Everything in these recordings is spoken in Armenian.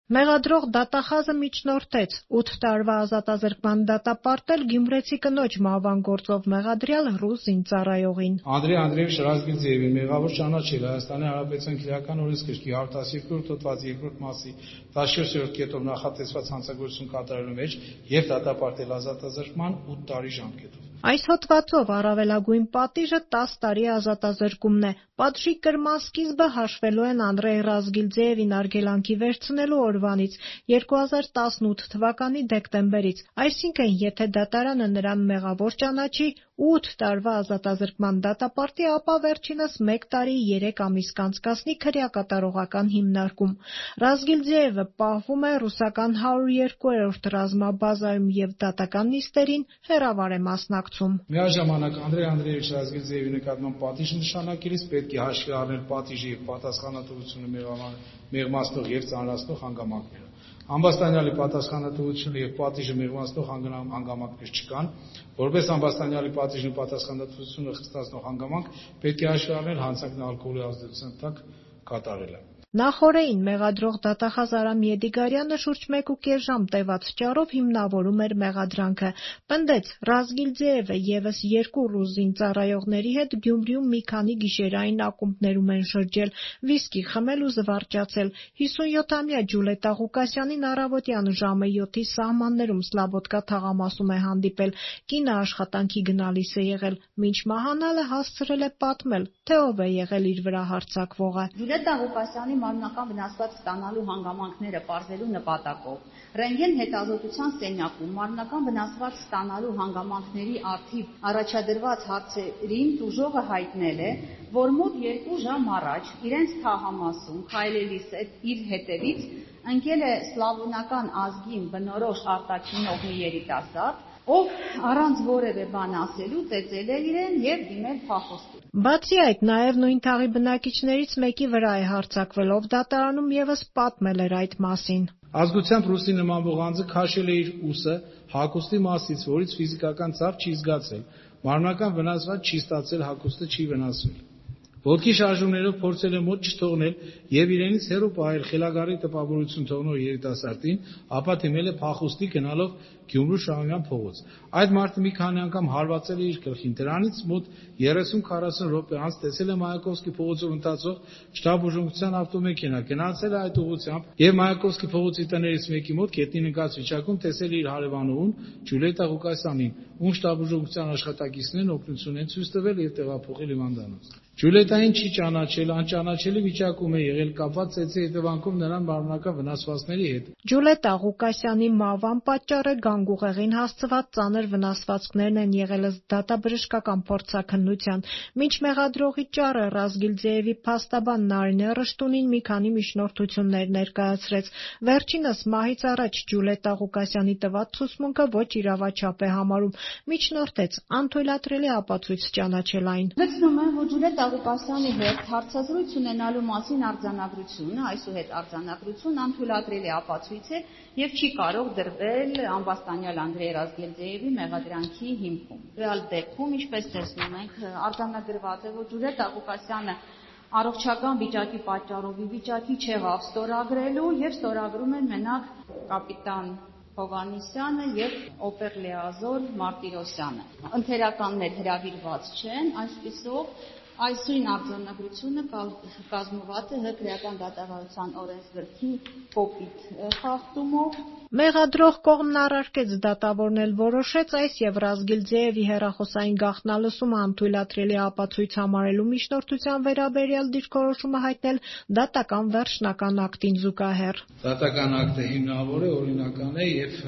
Մեղադրող դատախազը միջնորդեց 8 տարվա ազատազրկման դատապարտել գյումրեցի կնոջ մահվան գործով մեղադրյալ ռուս զինծառայողին։ Անդրեյ Անդրեևիչ Ռազգիլձեևին մեղավոր ճանաչել Հայաստանի Հանրապետության Քրեական օրենսգրքի 112-րդ հոդվածի 2-րդ մասի 14-րդ կետով նախատեսված հանցագործություն կատարելու մեջ եւ դատապարտել ազատազրկման 8 տարի ժամկետով։ Այս հոդվածով առավելագույն պատիժը 10 տարի ազատազրկումն է։ Պատժի կրման սկիզբը հաշվելու են Անդրեյ Ռազգիլձեևին արգելանքի վերցնելու օրվանից 2018 թվականի դեկտեմբերից, այսինքն եթե դատարանը նրան մեղավոր ճանաչի ու 8 տարվա ազատազրկման դատապարտի, ապա վերջինս 1 տարի 3 ամիս կանցկացնի քրեակատարողական հիմնարկում։ Ռազգիլձեևը պահվում է ռուսական 102-րդ ռազմաբազայում եւ դատական նիստերին հեռավար է մասնակցում։ Միաժամանակ Անդրեյ Անդրեևիչ Ռազգիլձեևի նկատմամբ պատիժ նշանակելիս պետք է հաշվի առնել պատիժի եւ պատասխանատվությունը մեղմացնող եւ ծանրացնող հանգամանքները։ Ամբաստանյալի պատասխանատվությունը եւ պատիժը մեղմացնող հանգամանքներ չկան, որպես ամբաստանյալի պատիժն ու պատասխանատվությունը խստացնող հանգամանք պետք է հաշվի առնել հանցանքն ալկոհոլի ազդեցության տակ կատարելը։ Նախօրեին մեղադրող դատախազ Արամ Եդիգարյանը շուրջ 1.5 ժամ տևած ճառով հիմնավորում էր մեղադրանքը։ Պնդեց, Ռազգիլձեևը եւս 2 ռուս զինծառայողների հետ Գյումրիում մի քանի գիշերային ակումբներում են շրջել, վիսկի խմել ու զվարճացել։ 57-ամյա Ջուլետա Ղուկասյանին առավոտյան ժամը 7-ի սահմաններում Սլաբոդկա թաղամասում է հանդիպել։ Կինը աշխատանքի գնալիս է եղել։ Մինչ մահանալը հասցրել է պատմել, թե ով է եղել իր վրա հարձակվողը։ Ջուլետա Ղուկասյանի մարմնական վնասվածք ստանալու հանգամանքները պարզելու նպատակով ռենտգեն հետազոտության սենյակում մարմնական վնասվածք ստանալու հանգամանքների առթիվ առաջադրված հարցերին տուժողը հայտնել է, որ մոտ 2 ժամ առաջ իրենց թաղամասում քայլելիս իր հետևից ընկել է սլավոնական ազգին բնորոշ արտաքինող մի երիտասարդ, ով առանց որևէ բան ասելու ծեծել է իրեն եւ դիմել փախոստի։ Բացի այդ, նաև նույն թաղի բնակիչներից մեկի վրա է հարձակվել, ով դատարանում եւս պատմել էր այդ մասին։ Ազգությամբ ռուսի նմանվող անձը քաշել է իր ուսը հագուստի մասից, որից ֆիզիկական ցավ չի զգացել։ Մարմնական վնասված չի ստացել, հագուստը չի վնասվել։ Ոտքի շարժումներով փորձել է մոտ չթողնել եւ իրենից հեռու պահել խելագարի տպավորություն թողնող երիտասարդին, ապա դիմել է փախուստի գնալով Գյումրու Շահումյան փողոց։ Այդ մարդը մի քանի անգամ հարվածել է իր գլխին։ Դրանից մոտ 30-40 րոպե անց տեսել է Մայակովսկի փողոցով ընթացող շտաբ ուժունկության ավտոմեքենա, գնացել է այդ ուղղությամբ եւ Մայակովսկի փողոցի տներից մեկի մոտ գետնին ընկած վիճակում տեսել է իր հարևանուհուն Ջուլետա Ղուկասյանին, ում շտաբ ուժունկության աշխատակիցներն օգնություն են ցույց տվել եւ տեղափոխել հիվանդանոց։ Ջուլետային չի ճանաչել, անճանաչելի վիճակում է եղել, կապված ծեծի հետևանքով նրան մարմնական վնասվածքների հետ։ Ջուլետա Ղուկասյանի մահվան պատճառը գանգուղեղին հասցված ծանր վնասվածքներն են եղել ըստ դատաբժշկական փորձաքննության։ Մինչ մեղադրողի ճառը Ռազգիլձեևի փաստաբան Նարինե Ռշտունին մի քանի միջնորդություններ ներկայացրեց։ Վերջինս մահից առաջ Ջուլետա Ղուկասյանի տված ցուցմունքը ոչ իրավաչափ է համարում, միջնորդեց անթույլատրելի ապացույց ճանաչել այն։ Վստահում եմ, որ Ջուլետա Ղուկասյանի հետ հարցազրույց ունենալու մասին արձանագրությունը, այսուհետ արձանագրություն անթույլատրելի ապացույց է եւ չի կարող դրվել ամբաստանյալ Անդրեյ Ռազգիլձեևի մեղադրանքի հիմքում։ Ռեալ դեպքում, ինչպես տեսնում ենք, արձանագրված է, որ Ջուլետա Ղուկասյանը առողջական վիճակի պատճառով ի վիճակի չեղավ ստորագրելու եւ ստորագրում են մենակ կապիտան Հովհաննիսյանը եւ օպերլիազոր Մարտիրոսյանը։ Ընթերականներ հրավիրված չեն, այսպիսով այսույն արձանագրությունը կազմված է քրեական դատավարության օրենսգրքի կոպիտ խախտումով։ Մեղադրող կողմն առարկեց դատավորն որոշեց այս եւ Ռազգիլձեևի հեռախոսային գաղտնալսումը անթույլատրելի ապացույց համարելու միջնորդության վերաբերյալ դիրքորոշումը հայտնել դատական վերջնական ակտին զուգահեռ։ Դատական ակտը հիմնավոր է, օրինական է եւ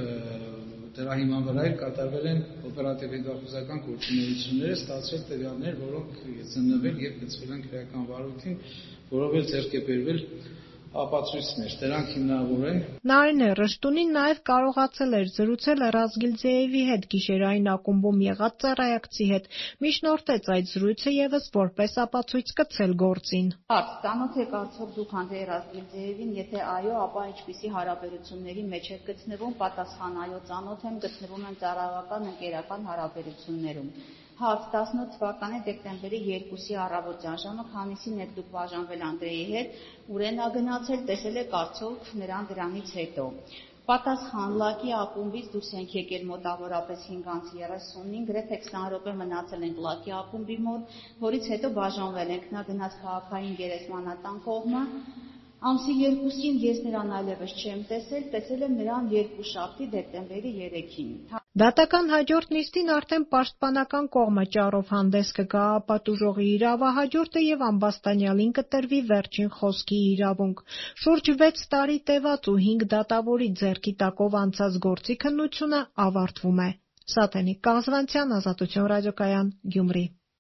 դրա հիման վրա կատարվել են օպերատիվ հետախուզական գործունեությունները, ստացվել տվյալներ, որոնք զննվել եւ գծվել են քրեական վարույթին, որով էլ ձեռք է բերվել ապացույցներ, դրանք հիմնավոր են։ Նարինե Ռշտունին նաև կարողացել էր զրուցել Ռազգիլձեևի հետ գիշերային ակումբում եղած ծառայակցի հետ, միջնորդեց այդ զրույցը եւս որպես ապացույց կցել գործին։ Ծանոթ եք արդյոք դուք Անդրեյ Ռազգիլձեևին, եթե այո, ապա ինչպիսի հարաբերությունների մեջ եք գտնվում, պատասխան այո, ծանոթ եմ, գտնվում եմ ծառայական ընկերական հարաբերություններում։ Հաց 18 թվականի դեկտեմբերի 2-ի առավոտյան ժամը, քանիսին եք դուք բաժանվել Անդրեի հետ, ուրեն ա գնացել, տեսել եք արդյոք նրան դրանից հետո։ Պատասխան՝ ԼԱԿ-ի ակումբից դուրս ենք եկել մոտավորապես 5:35, գրեթե 20 րոպե մնացել ենք ԼԱԿ-ի ակումբի մոտ, որից հետո բաժանվել ենք, նա գնաց քաղաքային գերեզմանատան կողմը։ Ամսի 2-ին ես նրան այլևս չեմ տեսել եմ նրան երկուշաբթի դեկտեմբերի 3-ին։ Դատական հաջորդ նիստին արդեն պաշտպանական կողմը ճառով հանդես կգա, ապա տուժողի իրավահաջորդը և ամբաստանյալին կտրվի վերջին խոսքի իրավունք։ Շուրջ 6 տարի տևած ու 5 դատավորի ձեռքի տակով անցած գործի քննությունը ավարտվում է։ Սաթենիկ Կաղզվանցյան, Ազատություն ռադիոկայան, Գյումրի։